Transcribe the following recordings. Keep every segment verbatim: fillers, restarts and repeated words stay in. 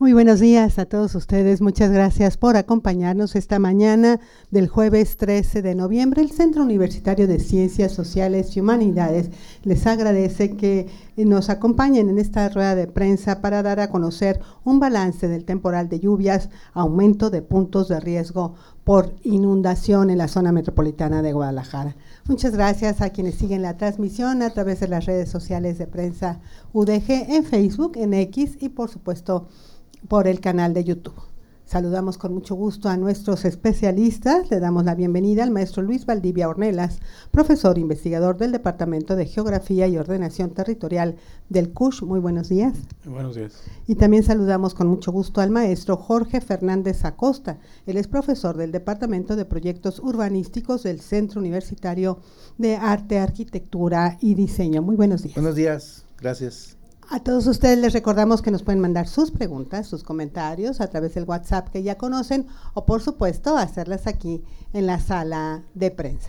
Muy buenos días a todos ustedes. Muchas gracias por acompañarnos esta mañana del jueves trece de noviembre. El Centro Universitario de Ciencias Sociales y Humanidades les agradece que nos acompañen en esta rueda de prensa para dar a conocer un balance del temporal de lluvias, aumento de puntos de riesgo por inundación en la zona metropolitana de Guadalajara. Muchas gracias a quienes siguen la transmisión a través de las redes sociales de Prensa U D G en Facebook, en X y por supuesto por el canal de YouTube. Saludamos con mucho gusto a nuestros especialistas. Le damos la bienvenida al maestro Luis Valdivia Ornelas, profesor investigador del Departamento de Geografía y Ordenación Territorial del C U S H. Muy buenos días. Buenos días. Y también saludamos con mucho gusto al maestro Jorge Fernández Acosta. Él es profesor del Departamento de Proyectos Urbanísticos del Centro Universitario de Arte, Arquitectura y Diseño. Muy buenos días. Buenos días, gracias. A todos ustedes les recordamos que nos pueden mandar sus preguntas, sus comentarios a través del WhatsApp que ya conocen o por supuesto hacerlas aquí en la sala de prensa.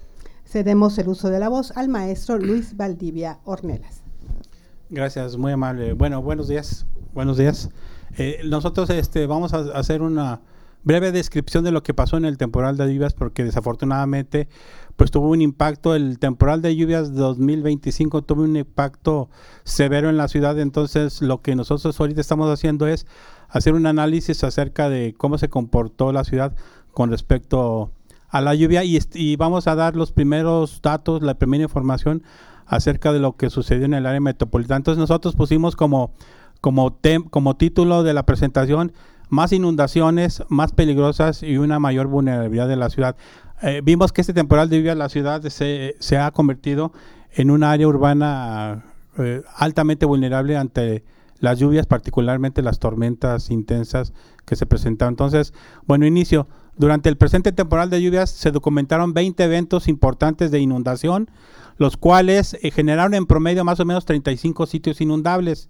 Cedemos el uso de la voz al maestro Luis Valdivia Ornelas. Gracias, muy amable. Bueno, buenos días. Buenos días. Eh, nosotros este, vamos a hacer una breve descripción de lo que pasó en el temporal de lluvias porque desafortunadamente pues tuvo un impacto, el temporal de lluvias dos mil veinticinco tuvo un impacto severo en la ciudad. Entonces lo que nosotros ahorita estamos haciendo es hacer un análisis acerca de cómo se comportó la ciudad con respecto a la lluvia y, y vamos a dar los primeros datos, la primera información acerca de lo que sucedió en el área metropolitana. Entonces nosotros pusimos como, como, tem, como título de la presentación más inundaciones, más peligrosas y una mayor vulnerabilidad de la ciudad. Eh, vimos que este temporal de lluvia la ciudad se, se ha convertido en un área urbana eh, altamente vulnerable ante las lluvias, particularmente las tormentas intensas que se presentaron. Entonces, bueno, inicio. Durante el presente temporal de lluvias se documentaron veinte eventos importantes de inundación, los cuales eh, generaron en promedio más o menos treinta y cinco sitios inundables.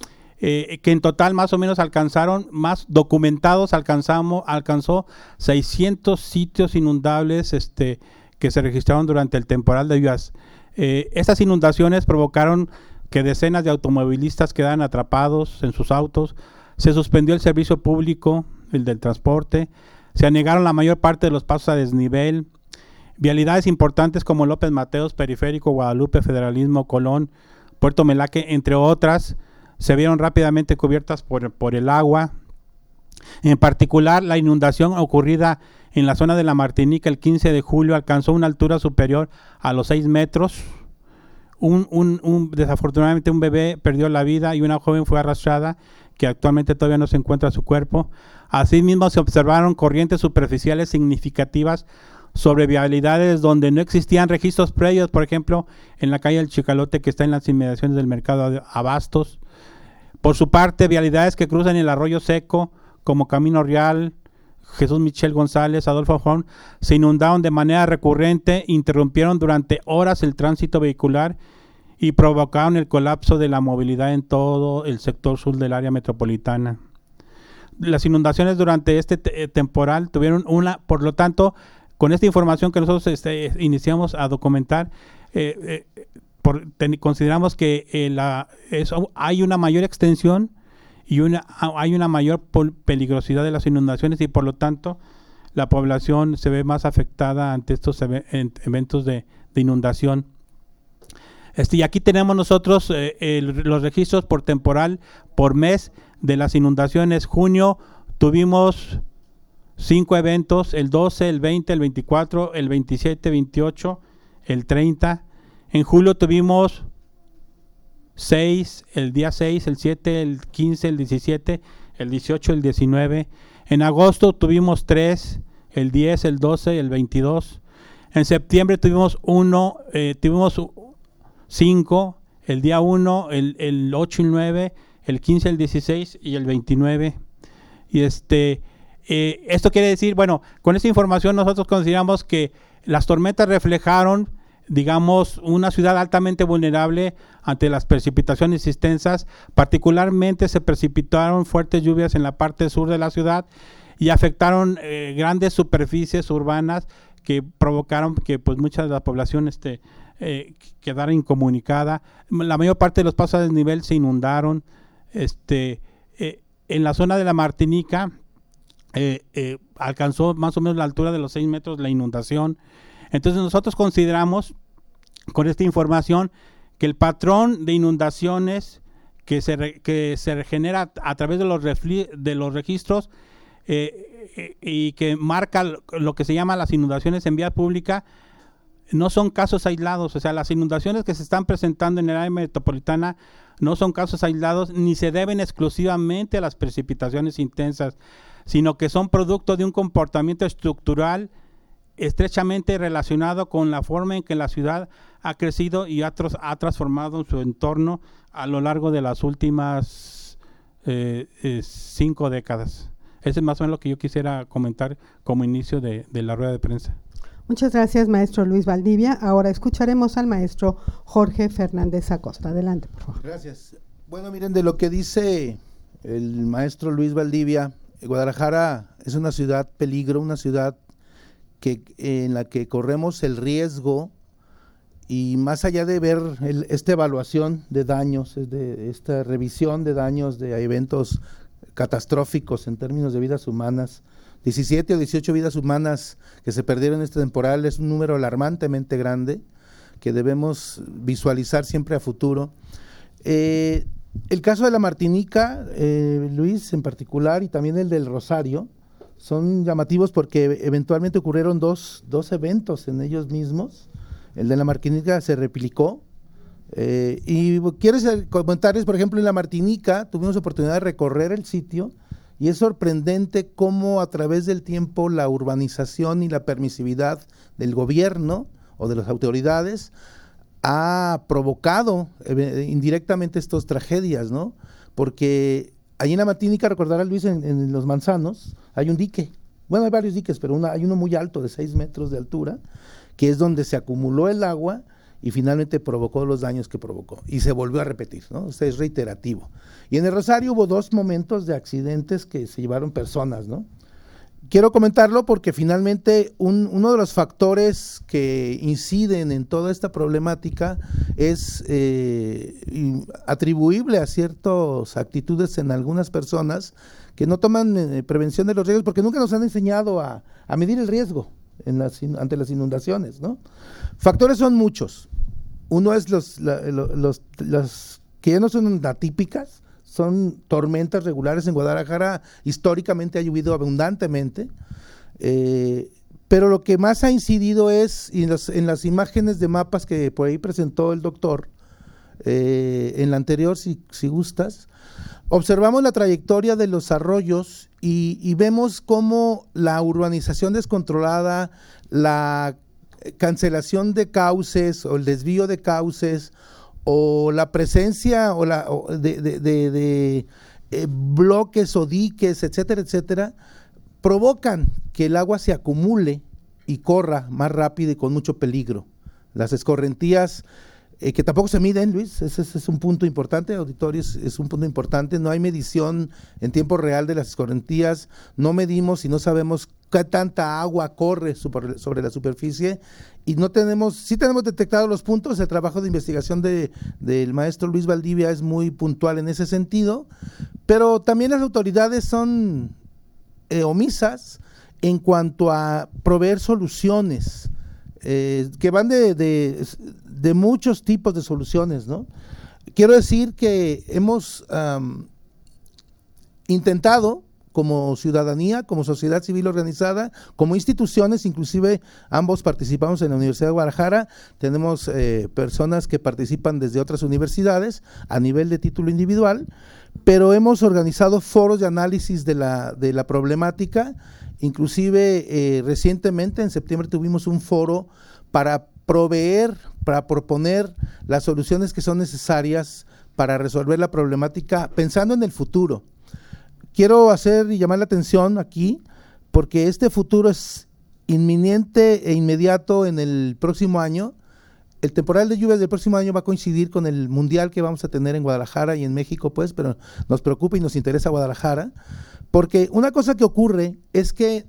Eh, que en total más o menos alcanzaron, más documentados, alcanzamos, alcanzó seiscientos sitios inundables este, que se registraron durante el temporal de lluvias. Eh, estas inundaciones provocaron que decenas de automovilistas quedaran atrapados en sus autos, se suspendió el servicio público, el del transporte, se anegaron la mayor parte de los pasos a desnivel, vialidades importantes como López Mateos, Periférico, Guadalupe, Federalismo, Colón, Puerto Melaque, entre otras, se vieron rápidamente cubiertas por, por el agua. En particular, la inundación ocurrida en la zona de la Martinica el quince de julio alcanzó una altura superior a los seis metros. Un, un, un, desafortunadamente un bebé perdió la vida y una joven fue arrastrada, que actualmente todavía no se encuentra su cuerpo. Asimismo, se observaron corrientes superficiales significativas sobre vialidades donde no existían registros previos, por ejemplo, en la calle del Chicalote, que está en las inmediaciones del mercado de Abastos. Por su parte, vialidades que cruzan el Arroyo Seco, como Camino Real, Jesús Michel González, Adolfo Juan, se inundaron de manera recurrente, interrumpieron durante horas el tránsito vehicular y provocaron el colapso de la movilidad en todo el sector sur del área metropolitana. Las inundaciones durante este te- temporal tuvieron una, por lo tanto, con esta información que nosotros este, iniciamos a documentar, eh, eh, por, ten, consideramos que eh, la, eso, hay una mayor extensión y una, hay una mayor pol- peligrosidad de las inundaciones y por lo tanto la población se ve más afectada ante estos ev- eventos de, de inundación. Este, y aquí tenemos nosotros eh, el, los registros por temporal, por mes de las inundaciones. Junio tuvimos cinco eventos, el doce, el veinte, el veinticuatro, el veintisiete, veintiocho, el treinta. En julio tuvimos seis, el día seis, el siete, el quince, el diecisiete, el dieciocho, el diecinueve. En agosto tuvimos tres, el diez, el doce, el veintidós. En septiembre tuvimos uno, eh, tuvimos cinco, el día uno, el, el ocho y nueve, el quince, el dieciséis y el veintinueve. Y este... Eh, esto quiere decir, bueno, con esta información nosotros consideramos que las tormentas reflejaron, digamos, una ciudad altamente vulnerable ante las precipitaciones extensas. Particularmente se precipitaron fuertes lluvias en la parte sur de la ciudad y afectaron eh, grandes superficies urbanas que provocaron que pues mucha de la población este, eh, quedara incomunicada. La mayor parte de los pasos a desnivel se inundaron. Este... Eh, en la zona de la Martinica eh, eh, alcanzó más o menos la altura de los seis metros la inundación. Entonces nosotros consideramos con esta información que el patrón de inundaciones que se, re, que se regenera a través de los, refli, de los registros eh, eh, y que marca lo que se llama las inundaciones en vía pública, no son casos aislados. O sea, las inundaciones que se están presentando en el área metropolitana no son casos aislados ni se deben exclusivamente a las precipitaciones intensas, sino que son producto de un comportamiento estructural estrechamente relacionado con la forma en que la ciudad ha crecido y ha, tros, ha transformado su entorno a lo largo de las últimas eh, eh, cinco décadas. Ese es más o menos lo que yo quisiera comentar como inicio de, de la rueda de prensa. Muchas gracias, maestro Luis Valdivia. Ahora escucharemos al maestro Jorge Fernández Acosta. Adelante, por favor. Gracias. Bueno, miren, de lo que dice el maestro Luis Valdivia, Guadalajara es una ciudad peligro, una ciudad que en la que corremos el riesgo, y más allá de ver el, esta evaluación de daños, de esta revisión de daños de eventos catastróficos en términos de vidas humanas, diecisiete o dieciocho vidas humanas que se perdieron en este temporal, es un número alarmantemente grande que debemos visualizar siempre a futuro. Eh, el caso de la Martinica, eh, Luis en particular, y también el del Rosario, son llamativos porque eventualmente ocurrieron dos, dos eventos en ellos mismos. El de la Martinica se replicó. Eh, y quiero comentarles, por ejemplo, en la Martinica tuvimos oportunidad de recorrer el sitio y es sorprendente cómo a través del tiempo la urbanización y la permisividad del gobierno o de las autoridades ha provocado eh, indirectamente estas tragedias, ¿no? Porque ahí en la Martinica, recordará Luis, en, en Los Manzanos, hay un dique. Bueno, hay varios diques, pero una, hay uno muy alto, de seis metros de altura, que es donde se acumuló el agua y finalmente provocó los daños que provocó. Y se volvió a repetir, ¿no? Esto es reiterativo. Y en el Rosario hubo dos momentos de accidentes que se llevaron personas, ¿no? Quiero comentarlo porque finalmente un, uno de los factores que inciden en toda esta problemática es eh, atribuible a ciertas actitudes en algunas personas que no toman eh, prevención de los riesgos porque nunca nos han enseñado a, a medir el riesgo en las, ante las inundaciones, ¿no? Factores son muchos. Uno es los, la, los, los que ya no son atípicas, son tormentas regulares. En Guadalajara históricamente ha llovido abundantemente, eh, pero lo que más ha incidido es, y en, los, en las imágenes de mapas que por ahí presentó el doctor, eh, en la anterior, si, si gustas, observamos la trayectoria de los arroyos y, y vemos cómo la urbanización descontrolada, la cancelación de cauces o el desvío de cauces, o la presencia o la o de, de, de, de eh, bloques o diques, etcétera, etcétera, provocan que el agua se acumule y corra más rápido y con mucho peligro. Las escorrentías, eh, que tampoco se miden, Luis, ese, ese es un punto importante, auditorio, es, es un punto importante, no hay medición en tiempo real de las escorrentías, no medimos y no sabemos qué tanta agua corre sobre, sobre la superficie, y no tenemos, sí tenemos detectados los puntos. El trabajo de investigación de, del maestro Luis Valdivia es muy puntual en ese sentido, pero también las autoridades son eh, omisas en cuanto a proveer soluciones, eh, que van de, de, de muchos tipos de soluciones, ¿no? Quiero decir que hemos um, intentado, como ciudadanía, como sociedad civil organizada, como instituciones, inclusive ambos participamos en la Universidad de Guadalajara, tenemos eh, personas que participan desde otras universidades a nivel de título individual, pero hemos organizado foros de análisis de la, de la problemática, inclusive eh, recientemente en septiembre tuvimos un foro para proveer, para proponer las soluciones que son necesarias para resolver la problemática pensando en el futuro. Quiero hacer y llamar la atención aquí, porque este futuro es inminente e inmediato en el próximo año. El temporal de lluvias del próximo año va a coincidir con el mundial que vamos a tener en Guadalajara y en México, pues, pero nos preocupa y nos interesa Guadalajara, porque una cosa que ocurre es que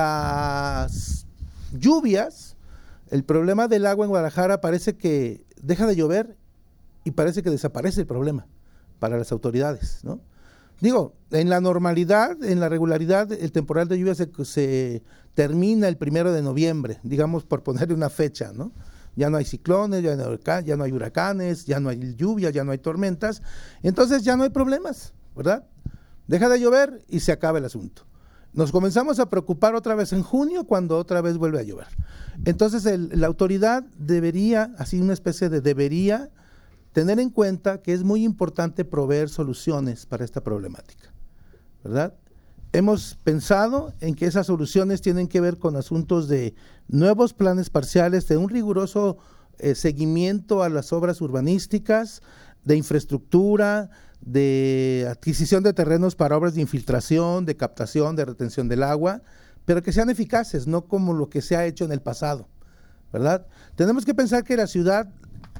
las lluvias, el problema del agua en Guadalajara parece que deja de llover y parece que desaparece el problema para las autoridades, ¿no? Digo, en la normalidad, en la regularidad, el temporal de lluvia se, se termina el primero de noviembre, digamos por ponerle una fecha, ¿no? Ya no hay ciclones, ya no hay, huracanes, ya no hay huracanes, ya no hay lluvia, ya no hay tormentas, entonces ya no hay problemas, ¿verdad? Deja de llover y se acaba el asunto. Nos comenzamos a preocupar otra vez en junio cuando otra vez vuelve a llover. Entonces el, la autoridad debería, así una especie de debería, tener en cuenta que es muy importante proveer soluciones para esta problemática, ¿verdad? Hemos pensado en que esas soluciones tienen que ver con asuntos de nuevos planes parciales, de un riguroso eh, seguimiento a las obras urbanísticas, de infraestructura, de adquisición de terrenos para obras de infiltración, de captación, de retención del agua, pero que sean eficaces, no como lo que se ha hecho en el pasado, ¿verdad? Tenemos que pensar que la ciudad,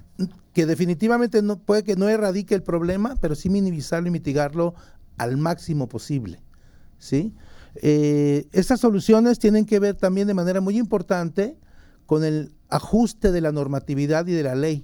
que definitivamente no, puede que no erradique el problema, pero sí minimizarlo y mitigarlo al máximo posible, ¿sí? Eh, estas soluciones tienen que ver también de manera muy importante con el ajuste de la normatividad y de la ley.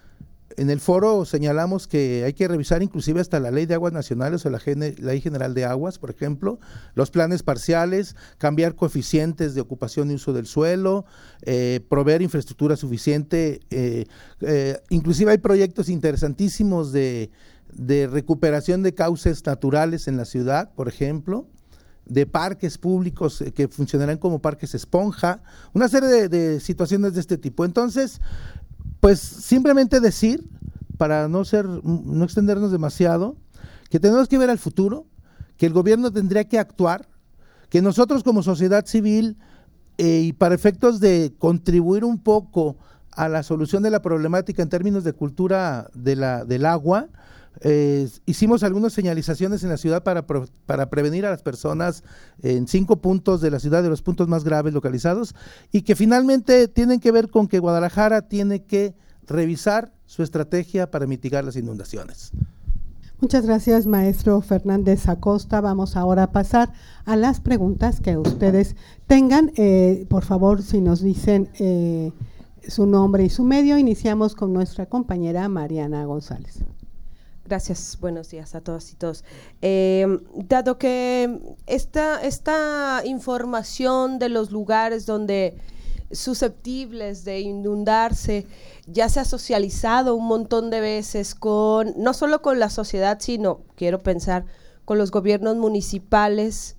En el foro señalamos que hay que revisar inclusive hasta la Ley de Aguas Nacionales o la Ley General de Aguas, por ejemplo, los planes parciales, cambiar coeficientes de ocupación y uso del suelo, eh, proveer infraestructura suficiente, eh, eh, inclusive hay proyectos interesantísimos de, de recuperación de cauces naturales en la ciudad, por ejemplo, de parques públicos que funcionarán como parques esponja, una serie de, de situaciones de este tipo. Entonces, pues simplemente decir, para no ser, no extendernos demasiado, que tenemos que ver al futuro, que el gobierno tendría que actuar, que nosotros como sociedad civil eh, y para efectos de contribuir un poco a la solución de la problemática en términos de cultura de la, del agua, eh, hicimos algunas señalizaciones en la ciudad para, para prevenir a las personas en cinco puntos de la ciudad, de los puntos más graves localizados, y que finalmente tienen que ver con que Guadalajara tiene que revisar su estrategia para mitigar las inundaciones. Muchas gracias, maestro Fernández Acosta. Vamos ahora a pasar a las preguntas que ustedes tengan. Eh, por favor, si nos dicen eh, su nombre y su medio, iniciamos con nuestra compañera Mariana González. Gracias, buenos días a todas y todos. Eh, dado que esta, esta información de los lugares donde susceptibles de inundarse ya se ha socializado un montón de veces con, no solo con la sociedad, sino, quiero pensar, con los gobiernos municipales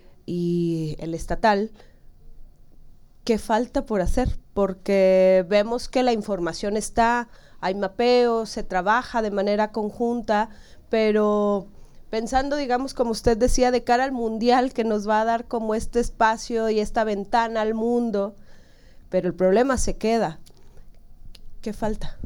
y el estatal, ¿qué falta por hacer? Porque vemos que la información está, hay mapeos, se trabaja de manera conjunta, pero pensando, digamos, como usted decía, de cara al mundial, que nos va a dar como este espacio y esta ventana al mundo, pero el problema se queda. ¿Qué falta?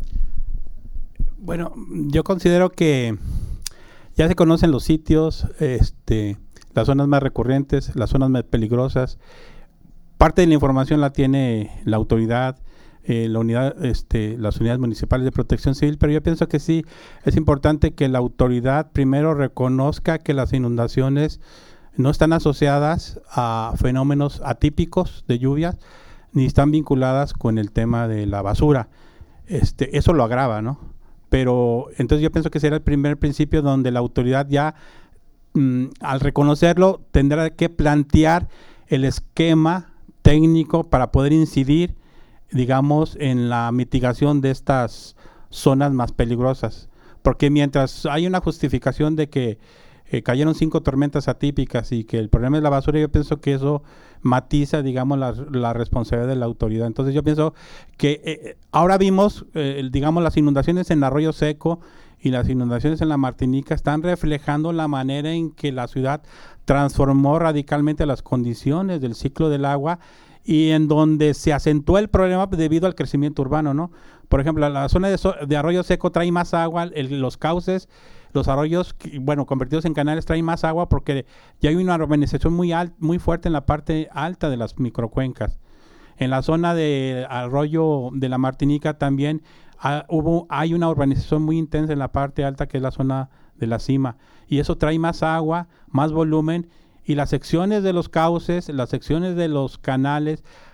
Bueno, yo considero que ya se conocen los sitios, este, las zonas más recurrentes, las zonas más peligrosas. Parte de la información la tiene la autoridad, eh, la unidad, este, las unidades municipales de protección civil, pero yo pienso que sí es importante que la autoridad primero reconozca que las inundaciones no están asociadas a fenómenos atípicos de lluvias, ni están vinculadas con el tema de la basura. Este, eso lo agrava, ¿no? Pero entonces yo pienso que será el primer principio donde la autoridad ya, mm, al reconocerlo, tendrá que plantear el esquema técnico para poder incidir, digamos, en la mitigación de estas zonas más peligrosas. Porque mientras hay una justificación de que eh, cayeron cinco tormentas atípicas y que el problema es la basura, yo pienso que eso matiza, digamos, la, la responsabilidad de la autoridad. Entonces yo pienso que eh, ahora vimos, eh, digamos, las inundaciones en Arroyo Seco y las inundaciones en la Martinica están reflejando la manera en que la ciudad transformó radicalmente las condiciones del ciclo del agua y en donde se acentuó el problema debido al crecimiento urbano, ¿no? Por ejemplo, la zona de, so de Arroyo Seco trae más agua, el, los cauces, los arroyos, bueno, convertidos en canales traen más agua porque ya hay una urbanización muy alt, muy fuerte en la parte alta de las microcuencas. En la zona de Arroyo de la Martinica también ha, hubo, hay una urbanización muy intensa en la parte alta, que es la zona de la cima, y eso trae más agua, más volumen, y las secciones de los cauces, las secciones de los canales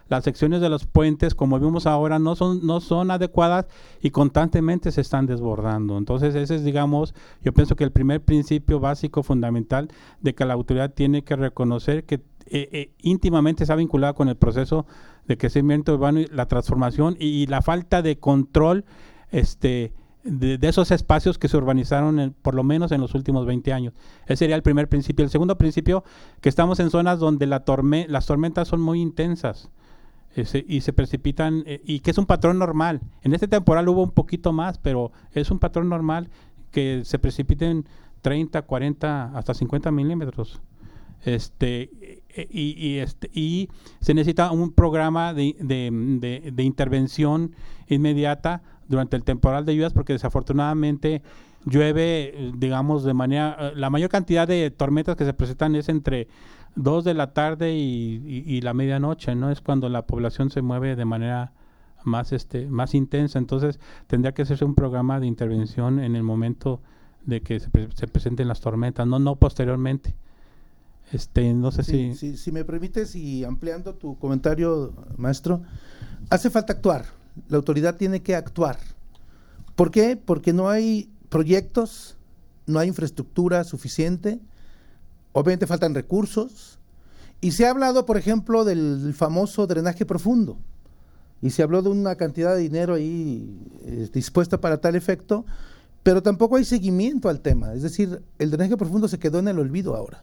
las secciones de los puentes, como vimos ahora, no son, no son adecuadas y constantemente se están desbordando. Entonces ese es, digamos, yo pienso que el primer principio básico, fundamental, de que la autoridad tiene que reconocer que eh, eh, íntimamente está vinculada con el proceso de crecimiento urbano y la transformación y, y la falta de control este De, de esos espacios que se urbanizaron en, por lo menos en los últimos veinte años. Ese sería el primer principio. El segundo principio, que estamos en zonas donde la torme, las tormentas son muy intensas ese, y se precipitan, eh, y que es un patrón normal. En este temporal hubo un poquito más, pero es un patrón normal que se precipiten treinta, cuarenta, hasta cincuenta milímetros. Este, y, y, este, y se necesita un programa de, de, de, de intervención inmediata durante el temporal de lluvias, porque desafortunadamente llueve, digamos, de manera, la mayor cantidad de tormentas que se presentan es entre dos de la tarde y, y, y la medianoche, ¿no? Es cuando la población se mueve de manera más, este, más intensa. Entonces tendría que hacerse un programa de intervención en el momento de que se, pre se presenten las tormentas, no, no posteriormente. Este, no sé sí, si... si... Si me permites, y ampliando tu comentario, maestro, hace falta actuar. La autoridad tiene que actuar. ¿Por qué? Porque no hay proyectos, no hay infraestructura suficiente, obviamente faltan recursos, y se ha hablado, por ejemplo, del famoso drenaje profundo, y se habló de una cantidad de dinero ahí eh, dispuesta para tal efecto, pero tampoco hay seguimiento al tema. Es decir, el drenaje profundo se quedó en el olvido ahora,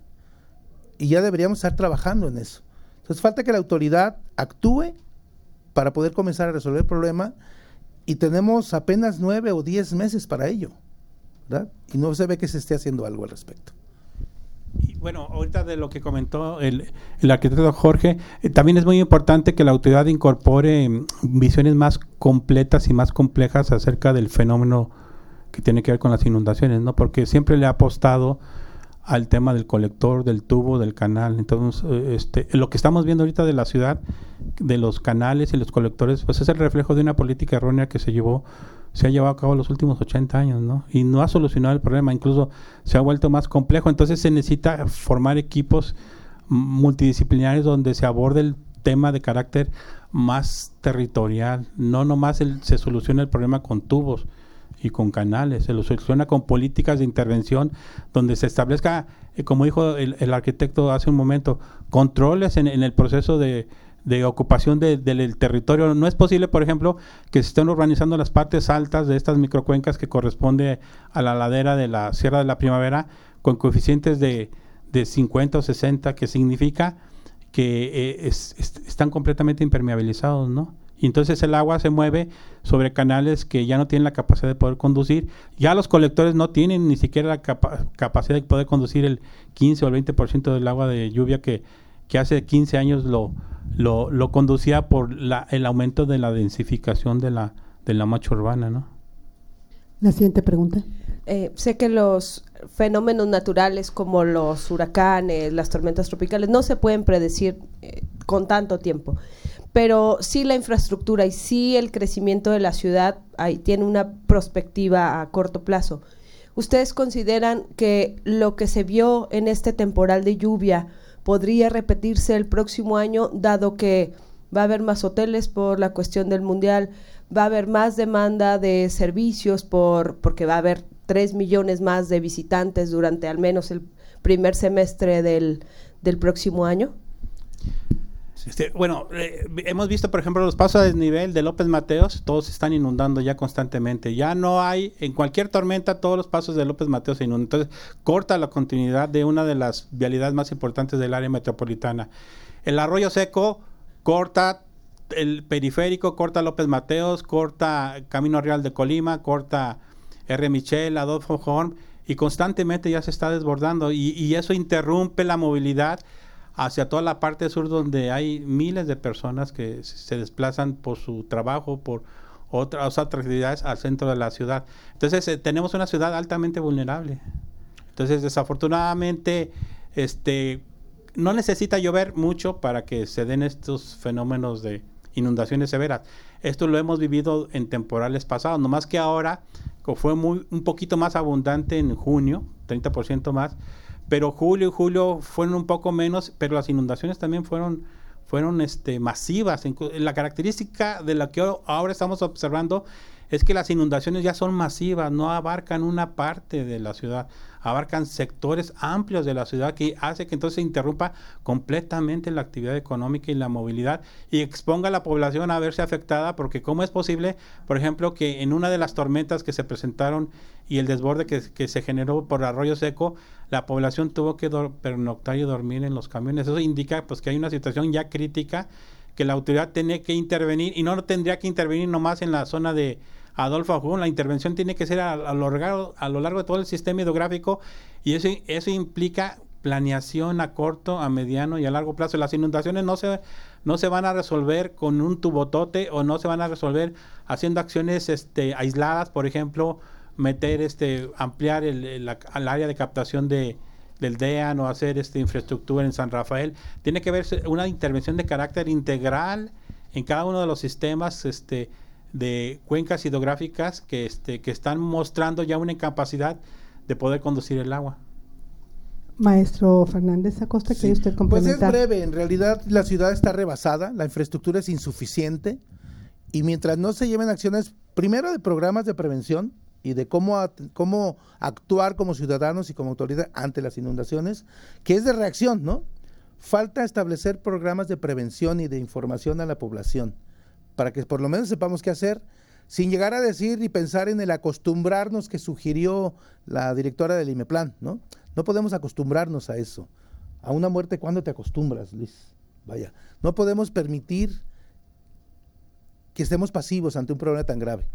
y ya deberíamos estar trabajando en eso. Entonces falta que la autoridad actúe para poder comenzar a resolver el problema, y tenemos apenas nueve o diez meses para ello, ¿verdad? Y no se ve que se esté haciendo algo al respecto. Y bueno, ahorita de lo que comentó el, el arquitecto Jorge, eh, también es muy importante que la autoridad incorpore eh, visiones más completas y más complejas acerca del fenómeno que tiene que ver con las inundaciones, ¿no? Porque siempre le ha apostado al tema del colector, del tubo, del canal. Entonces, este, lo que estamos viendo ahorita de la ciudad, de los canales y los colectores, pues es el reflejo de una política errónea que se llevó, se ha llevado a cabo los últimos ochenta años, ¿no? Y no ha solucionado el problema, incluso se ha vuelto más complejo. Entonces se necesita formar equipos multidisciplinarios donde se aborde el tema de carácter más territorial, no nomás el, se soluciona el problema con tubos y con canales, se lo soluciona con políticas de intervención donde se establezca, eh, como dijo el, el arquitecto hace un momento, controles en, en el proceso de, de ocupación de, de, del territorio. No es posible, por ejemplo, que se estén urbanizando las partes altas de estas microcuencas que corresponde a la ladera de la Sierra de la Primavera con coeficientes de, de cincuenta o sesenta, que significa que eh, es, es, están completamente impermeabilizados, ¿no? Y entonces el agua se mueve sobre canales que ya no tienen la capacidad de poder conducir. Ya los colectores no tienen ni siquiera la capa capacidad de poder conducir el quince o el veinte por ciento del agua de lluvia que, que hace quince años lo, lo, lo conducía por la, el aumento de la densificación de la, de la mancha urbana, ¿no? La siguiente pregunta. Eh, sé que los fenómenos naturales como los huracanes, las tormentas tropicales, no se pueden predecir eh, con tanto tiempo, pero sí la infraestructura y sí el crecimiento de la ciudad ahí tiene una perspectiva a corto plazo. ¿Ustedes consideran que lo que se vio en este temporal de lluvia podría repetirse el próximo año, dado que va a haber más hoteles por la cuestión del mundial, va a haber más demanda de servicios por porque va a haber tres millones más de visitantes durante al menos el primer semestre del, del próximo año? Este, bueno, eh, hemos visto, por ejemplo, los pasos a desnivel de López Mateos, todos se están inundando ya constantemente. Ya no hay, en cualquier tormenta, todos los pasos de López Mateos se inundan. Entonces, corta la continuidad de una de las vialidades más importantes del área metropolitana. El Arroyo Seco corta el periférico, corta López Mateos, corta Camino Real de Colima, corta R. Michel, Adolfo Horn, y constantemente ya se está desbordando, y, y eso interrumpe la movilidad hacia toda la parte sur, donde hay miles de personas que se desplazan por su trabajo, por otras actividades al centro de la ciudad. Entonces eh, tenemos una ciudad altamente vulnerable. Entonces desafortunadamente este no necesita llover mucho para que se den estos fenómenos de inundaciones severas. Esto lo hemos vivido en temporales pasados, nomás que ahora fue muy un poquito más abundante en junio, treinta por ciento más, pero julio y julio fueron un poco menos, pero las inundaciones también fueron fueron este, masivas. La característica de lo que ahora estamos observando es que las inundaciones ya son masivas, no abarcan una parte de la ciudad, abarcan sectores amplios de la ciudad, que hace que entonces se interrumpa completamente la actividad económica y la movilidad y exponga a la población a verse afectada, porque ¿cómo es posible, por ejemplo, que en una de las tormentas que se presentaron y el desborde que, que se generó por Arroyo Seco, la población tuvo que dor- pernoctar y dormir en los camiones? Eso indica pues que hay una situación ya crítica, que la autoridad tiene que intervenir, y no tendría que intervenir nomás en la zona de Adolfo Ajún. La intervención tiene que ser a, a, lo largo, a lo largo de todo el sistema hidrográfico, y eso, eso implica planeación a corto, a mediano y a largo plazo. Las inundaciones no se, no se van a resolver con un tubotote, o no se van a resolver haciendo acciones este, aisladas, por ejemplo, meter, este, ampliar el, el, el área de captación de del D E A N o hacer este infraestructura en San Rafael. Tiene que haber una intervención de carácter integral en cada uno de los sistemas este, de cuencas hidrográficas que, este, que están mostrando ya una incapacidad de poder conducir el agua. Maestro Fernández Acosta, ¿quiere Sí. usted Pues complementar? es breve, en realidad la ciudad está rebasada, la infraestructura es insuficiente, y mientras no se lleven acciones, primero de programas de prevención y de cómo, at- cómo actuar como ciudadanos y como autoridad ante las inundaciones, que es de reacción, ¿no? Falta establecer programas de prevención y de información a la población, para que por lo menos sepamos qué hacer, sin llegar a decir y pensar en el acostumbrarnos que sugirió la directora del IMEPLAN, ¿no? No podemos acostumbrarnos a eso. A una muerte, ¿cuándo te acostumbras, Luis? Vaya, no podemos permitir que estemos pasivos ante un problema tan grave.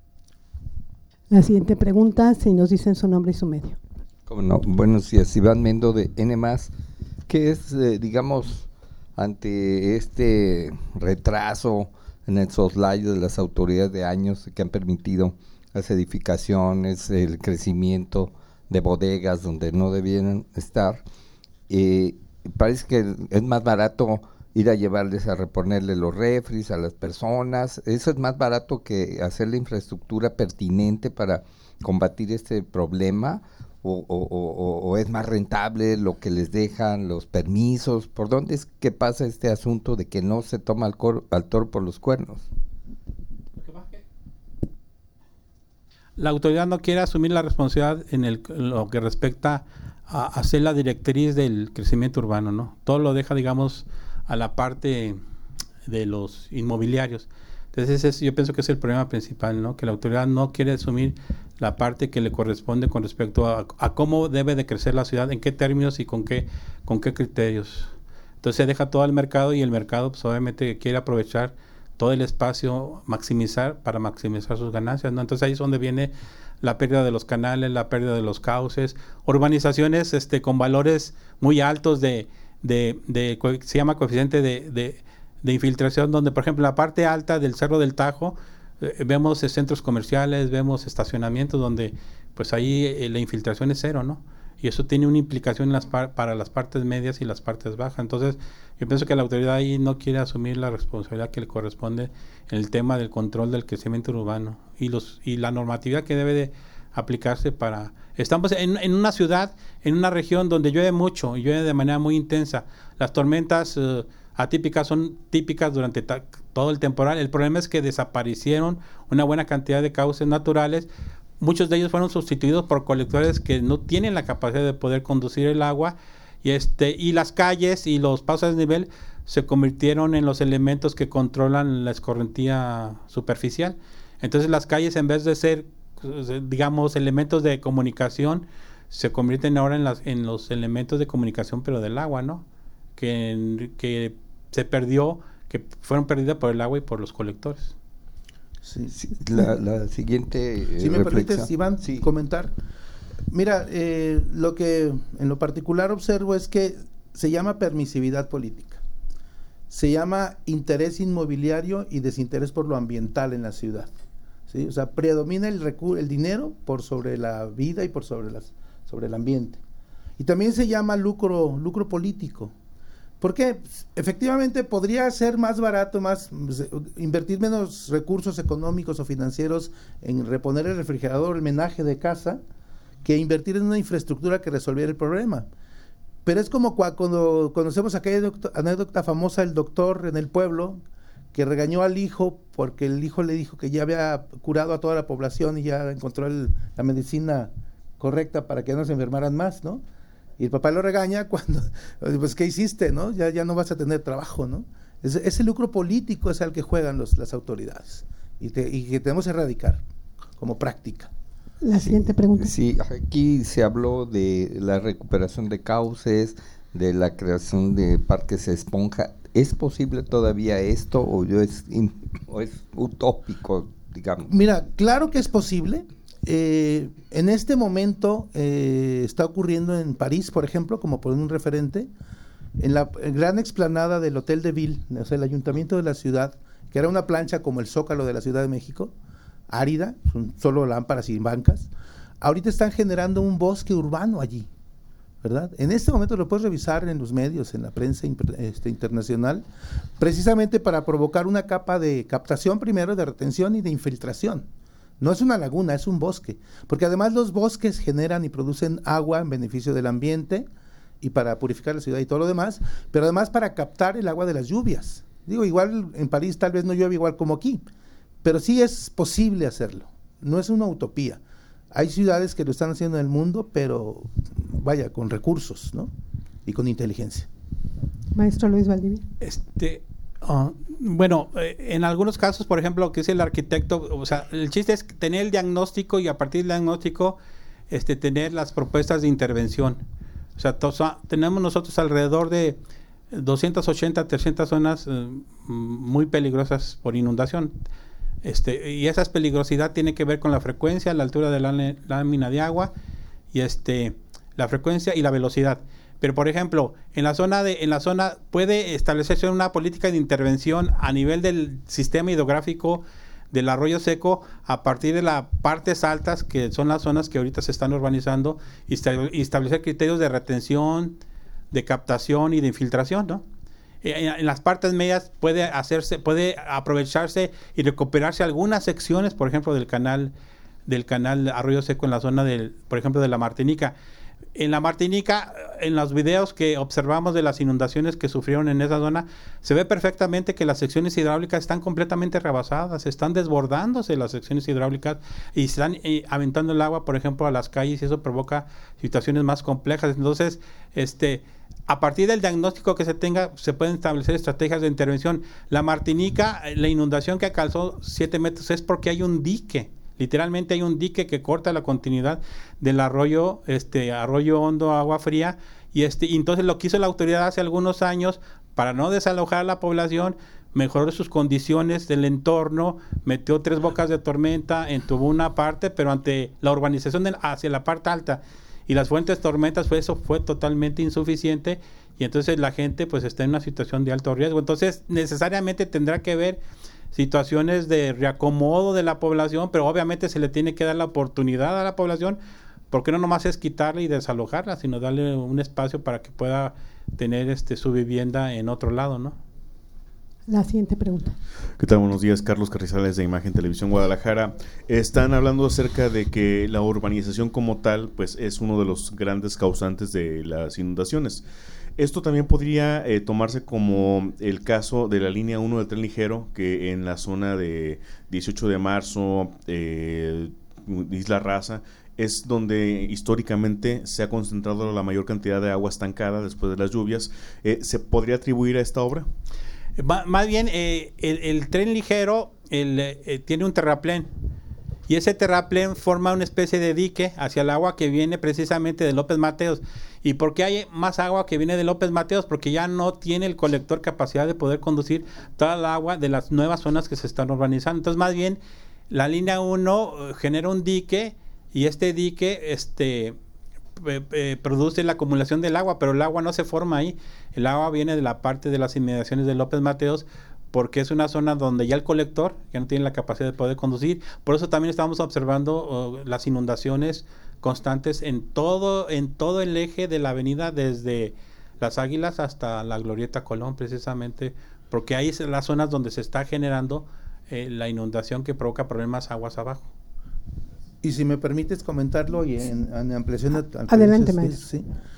La siguiente pregunta, si nos dicen su nombre y su medio. Cómo no. Buenos días, Iván Mendo de N más. ¿Qué es, eh, digamos, ante este retraso en el soslayo de las autoridades de años que han permitido las edificaciones, el crecimiento de bodegas donde no debieran estar? Eh, parece que es más barato ir a llevarles a reponerle los refris a las personas. Eso es más barato que hacer la infraestructura pertinente para combatir este problema, o, o, o, o es más rentable lo que les dejan, los permisos. ¿Por dónde es que pasa este asunto de que no se toma al, cor, al toro por los cuernos? La autoridad no quiere asumir la responsabilidad en, el, en lo que respecta a hacer la directriz del crecimiento urbano, ¿no? Todo lo deja, digamos, a la parte de los inmobiliarios. Entonces ese es, yo pienso que es el problema principal, ¿no? Que la autoridad no quiere asumir la parte que le corresponde con respecto a, a cómo debe de crecer la ciudad, en qué términos y con qué, con qué criterios. Entonces se deja todo al mercado, y el mercado pues obviamente quiere aprovechar todo el espacio, maximizar para maximizar sus ganancias, ¿no? Entonces ahí es donde viene la pérdida de los canales, la pérdida de los cauces, urbanizaciones este con valores muy altos de De, de, se llama coeficiente de, de, de infiltración, donde por ejemplo en la parte alta del Cerro del Tajo eh, vemos eh, centros comerciales, vemos estacionamientos donde pues ahí eh, la infiltración es cero, ¿no? Y eso tiene una implicación en las par para las partes medias y las partes bajas. Entonces yo pienso que la autoridad ahí no quiere asumir la responsabilidad que le corresponde en el tema del control del crecimiento urbano y los y la normatividad que debe de aplicarse para... Estamos en, en una ciudad, en una región donde llueve mucho, y llueve de manera muy intensa. Las tormentas uh, atípicas son típicas durante todo el temporal. El problema es que desaparecieron una buena cantidad de cauces naturales. Muchos de ellos fueron sustituidos por colectores que no tienen la capacidad de poder conducir el agua, y este y las calles y los pasos de nivel se convirtieron en los elementos que controlan la escorrentía superficial. Entonces las calles, en vez de ser, digamos, elementos de comunicación, se convierten ahora en, las, en los elementos de comunicación, pero del agua, ¿no? Que, que se perdió, que fueron perdidas por el agua y por los colectores. Sí, sí, la, la siguiente eh, si me reflexión. permites, Iván, sí. comentar. Mira, eh, lo que en lo particular observo es que se llama permisividad política, se llama interés inmobiliario y desinterés por lo ambiental en la ciudad. ¿Sí? O sea, predomina el recurso, el dinero por sobre la vida y por sobre las sobre el ambiente. Y también se llama lucro lucro político. Porque efectivamente podría ser más barato, más invertir menos recursos económicos o financieros en reponer el refrigerador, el menaje de casa, que invertir en una infraestructura que resolviera el problema. Pero es como cua- cuando conocemos aquella anécdota famosa del doctor en el pueblo que regañó al hijo porque el hijo le dijo que ya había curado a toda la población y ya encontró el, la medicina correcta para que no se enfermaran más, ¿no? Y el papá lo regaña cuando, pues, ¿qué hiciste, no? Ya, ya no vas a tener trabajo, ¿no? Ese, ese lucro político es al que juegan los, las autoridades y, te, y que tenemos que erradicar como práctica. La siguiente pregunta. Sí, aquí se habló de la recuperación de cauces, de la creación de parques esponja. ¿Es posible todavía esto o, yo es, in, o es utópico, digamos? Mira, claro que es posible. Eh, en este momento eh, está ocurriendo en París, por ejemplo, como por un referente, en la gran explanada del Hotel de Ville, o sea, el ayuntamiento de la ciudad, que era una plancha como el Zócalo de la Ciudad de México, árida, son solo lámparas y bancas. Ahorita están generando un bosque urbano allí, ¿verdad? En este momento lo puedes revisar en los medios, en la prensa este, internacional, precisamente para provocar una capa de captación primero, de retención y de infiltración. No es una laguna, es un bosque, porque además los bosques generan y producen agua en beneficio del ambiente y para purificar la ciudad y todo lo demás, pero además para captar el agua de las lluvias. Digo, igual en París tal vez no llueve igual como aquí, pero sí es posible hacerlo, no es una utopía. Hay ciudades que lo están haciendo en el mundo, pero vaya, con recursos, ¿no? Y con inteligencia. Maestro Luis Valdivia. Este, uh, bueno, eh, en algunos casos, por ejemplo, que es el arquitecto, o sea, el chiste es tener el diagnóstico y a partir del diagnóstico, este, tener las propuestas de intervención. O sea, to, so, tenemos nosotros alrededor de doscientas ochenta, trescientas zonas eh, muy peligrosas por inundación. Este, y esa peligrosidad tiene que ver con la frecuencia, la altura de la lámina de agua y este, la frecuencia y la velocidad. Pero por ejemplo, en la zona de, en la zona puede establecerse una política de intervención a nivel del sistema hidrográfico del arroyo seco a partir de las partes altas, que son las zonas que ahorita se están urbanizando, y, y establecer criterios de retención, de captación y de infiltración, ¿no? En las partes medias puede hacerse, puede aprovecharse y recuperarse algunas secciones, por ejemplo, del canal del canal Arroyo Seco en la zona del, por ejemplo, de la Martinica. En la Martinica, en los videos que observamos de las inundaciones que sufrieron en esa zona, se ve perfectamente que las secciones hidráulicas están completamente rebasadas, están desbordándose las secciones hidráulicas y están eh, aventando el agua, por ejemplo, a las calles, y eso provoca situaciones más complejas. Entonces, este, a partir del diagnóstico que se tenga, se pueden establecer estrategias de intervención. La Martinica, la inundación que alcanzó siete metros es porque hay un dique. Literalmente hay un dique que corta la continuidad del arroyo, este arroyo hondo, agua fría, y este, y entonces lo que hizo la autoridad hace algunos años, para no desalojar a la población, mejoró sus condiciones del entorno, metió tres bocas de tormenta, entubó una parte, pero ante la urbanización de, hacia la parte alta y las fuentes de tormentas, pues eso fue totalmente insuficiente, y entonces la gente pues está en una situación de alto riesgo. Entonces necesariamente tendrá que ver situaciones de reacomodo de la población, pero obviamente se le tiene que dar la oportunidad a la población, porque no nomás es quitarla y desalojarla, sino darle un espacio para que pueda tener este su vivienda en otro lado, ¿no? La siguiente pregunta. ¿Qué tal? Buenos días, Carlos Carrizales de Imagen Televisión Guadalajara. Están hablando acerca de que la urbanización como tal, pues es uno de los grandes causantes de las inundaciones. Esto también podría eh, tomarse como el caso de la línea uno del tren ligero, que en la zona de dieciocho de marzo, eh, Isla Raza, es donde históricamente se ha concentrado la mayor cantidad de agua estancada después de las lluvias. Eh, ¿Se podría atribuir a esta obra? M- más bien, eh, el, el tren ligero el, eh, tiene un terraplén, y ese terraplén forma una especie de dique hacia el agua que viene precisamente de López Mateos. ¿Y por qué hay más agua que viene de López Mateos? Porque ya no tiene el colector capacidad de poder conducir toda el agua de las nuevas zonas que se están urbanizando. Entonces, más bien, la línea uno uh, genera un dique, y este dique este, eh, eh, produce la acumulación del agua, pero el agua no se forma ahí. El agua viene de la parte de las inmediaciones de López Mateos, porque es una zona donde ya el colector ya no tiene la capacidad de poder conducir. Por eso también estamos observando uh, las inundaciones constantes en todo en todo el eje de la avenida, desde Las Águilas hasta la Glorieta Colón, precisamente porque ahí son las zonas donde se está generando eh, la inundación que provoca problemas aguas abajo. Y si me permites comentarlo y en, en ampliación... Adelante, maestro. Sí.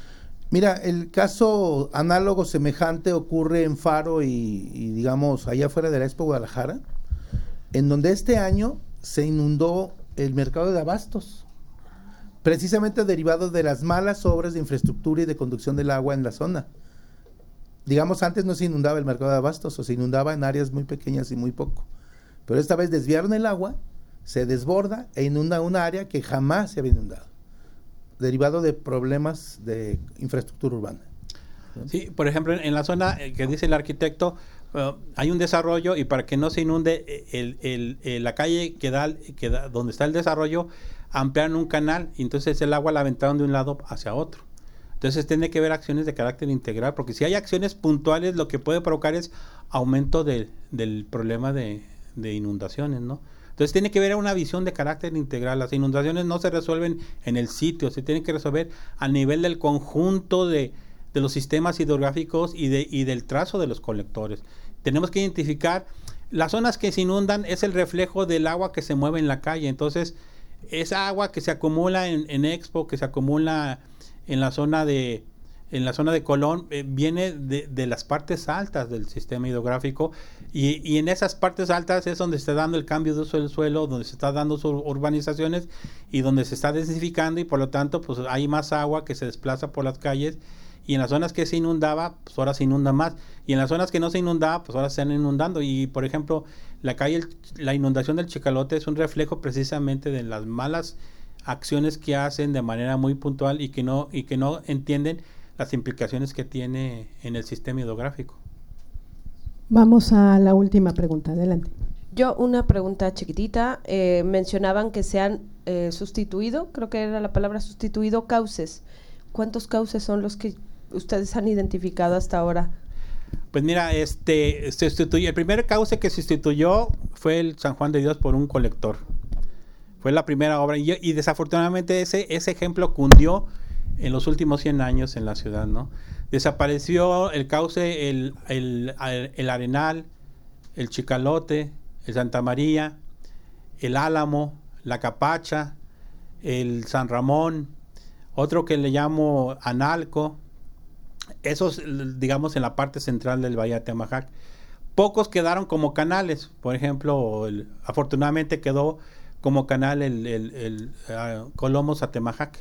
Mira, el caso análogo semejante ocurre en Faro y, y digamos allá afuera de la Expo Guadalajara, en donde este año se inundó el mercado de abastos, precisamente derivado de las malas obras de infraestructura y de conducción del agua en la zona. Digamos, antes no se inundaba el mercado de abastos, o se inundaba en áreas muy pequeñas y muy poco. Pero esta vez desviaron el agua, se desborda e inunda una área que jamás se había inundado, derivado de problemas de infraestructura urbana. Sí, por ejemplo, en, en la zona eh, que dice el arquitecto, uh, hay un desarrollo y para que no se inunde el, el, el, la calle que da, que da, donde está el desarrollo, ampliaron un canal y entonces el agua la aventaron de un lado hacia otro. Entonces tiene que haber acciones de carácter integral, porque si hay acciones puntuales, lo que puede provocar es aumento de, del problema de, de inundaciones, ¿no? Entonces tiene que haber una visión de carácter integral. Las inundaciones no se resuelven en el sitio, se tienen que resolver a nivel del conjunto de, de los sistemas hidrográficos y, de, y del trazo de los colectores. Tenemos que identificar las zonas que se inundan, es el reflejo del agua que se mueve en la calle. Entonces, esa agua que se acumula en, en Expo, que se acumula en la zona de en la zona de Colón, eh, viene de, de las partes altas del sistema hidrográfico y, y en esas partes altas es donde se está dando el cambio de uso del suelo, donde se está dando sus urbanizaciones y donde se está densificando y por lo tanto pues hay más agua que se desplaza por las calles y en las zonas que se inundaba, pues ahora se inunda más y en las zonas que no se inundaba, pues ahora se están inundando y por ejemplo la calle, la inundación del Chicalote es un reflejo precisamente de las malas acciones que hacen de manera muy puntual y que no y que no entienden las implicaciones que tiene en el sistema hidrográfico. Vamos a la última pregunta, adelante. Yo una pregunta chiquitita, eh, mencionaban que se han eh, sustituido, creo que era la palabra sustituido, cauces. ¿Cuántos cauces son los que ustedes han identificado hasta ahora? Pues mira, este se sustituyó, el primer cauce que se sustituyó fue el San Juan de Dios por un colector. Fue la primera obra y, y desafortunadamente ese, ese ejemplo cundió en los últimos cien años en la ciudad, ¿no? Desapareció el cauce, el, el, el Arenal, el Chicalote, el Santa María, el Álamo, la Capacha, el San Ramón, otro que le llamo Analco, esos digamos en la parte central del Valle de Atemajac. Pocos quedaron como canales, por ejemplo, el, afortunadamente quedó como canal el, el, el uh, Colomos Atemajac.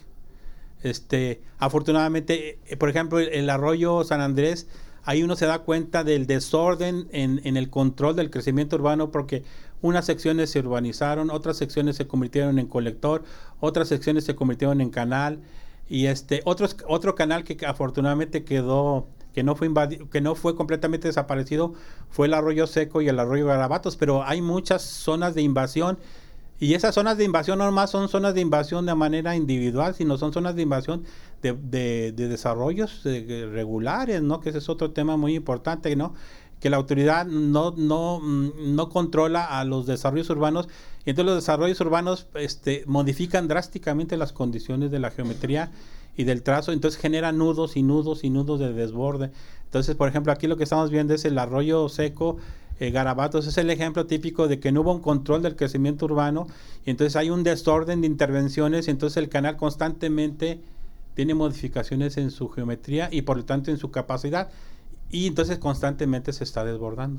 Este, afortunadamente, eh, por ejemplo, el, el arroyo San Andrés, ahí uno se da cuenta del desorden en, en el control del crecimiento urbano, porque unas secciones se urbanizaron, otras secciones se convirtieron en colector, otras secciones se convirtieron en canal, y este otros, otro canal que afortunadamente quedó, que no fue invadido, que no fue completamente desaparecido, fue el arroyo Seco y el arroyo Garabatos, pero hay muchas zonas de invasión. Y esas zonas de invasión no más son zonas de invasión de manera individual, sino son zonas de invasión de, de, de desarrollos de, regulares, ¿no? Que ese es otro tema muy importante, ¿no? Que la autoridad no, no, no controla a los desarrollos urbanos, y entonces los desarrollos urbanos este, modifican drásticamente las condiciones de la geometría y del trazo, entonces generan nudos y nudos y nudos de desborde. Entonces, por ejemplo, aquí lo que estamos viendo es el arroyo Seco, Eh, Garabatos, es el ejemplo típico de que no hubo un control del crecimiento urbano y entonces hay un desorden de intervenciones y entonces el canal constantemente tiene modificaciones en su geometría y por lo tanto en su capacidad y entonces constantemente se está desbordando.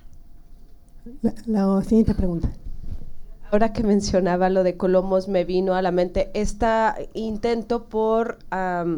La, la siguiente pregunta. Ahora que mencionaba lo de Colomos, me vino a la mente este intento por um,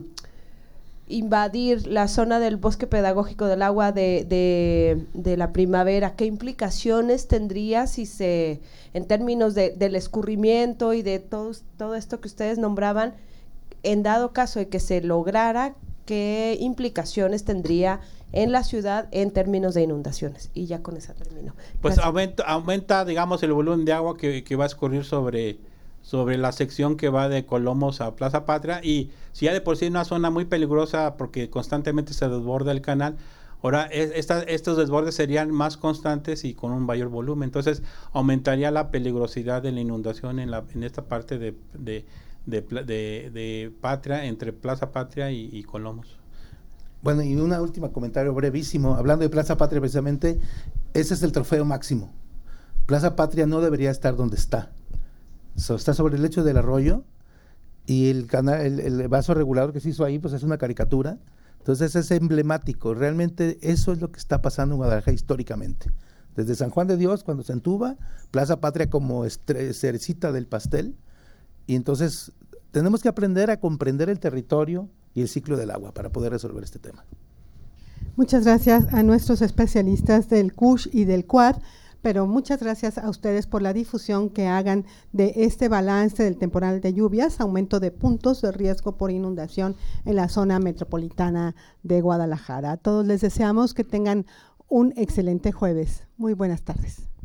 invadir la zona del bosque pedagógico del agua de, de, de la primavera. ¿Qué implicaciones tendría si se, en términos de, del escurrimiento y de todo, todo esto que ustedes nombraban, en dado caso de que se lograra, qué implicaciones tendría en la ciudad en términos de inundaciones? Y ya con esa termino. Pues aumenta, aumenta, digamos, el volumen de agua que, que va a escurrir sobre... sobre la sección que va de Colomos a Plaza Patria, y si ya de por sí es una zona muy peligrosa porque constantemente se desborda el canal, ahora es, esta, estos desbordes serían más constantes y con un mayor volumen, entonces aumentaría la peligrosidad de la inundación en, la, en esta parte de, de, de, de, de Patria, entre Plaza Patria y, y Colomos. Bueno, y un último comentario brevísimo, hablando de Plaza Patria precisamente, ese es el trofeo máximo. Plaza Patria no debería estar donde está. So, está sobre el lecho del arroyo y el, canal, el, el vaso regulador que se hizo ahí pues es una caricatura. Entonces es emblemático, realmente eso es lo que está pasando en Guadalajara históricamente. Desde San Juan de Dios, cuando se entuba, Plaza Patria como estre- cerecita del pastel, y entonces tenemos que aprender a comprender el territorio y el ciclo del agua para poder resolver este tema. Muchas gracias a nuestros especialistas del C U S H y del C U A D, pero muchas gracias a ustedes por la difusión que hagan de este balance del temporal de lluvias, aumento de puntos de riesgo por inundación en la zona metropolitana de Guadalajara. A todos les deseamos que tengan un excelente jueves. Muy buenas tardes.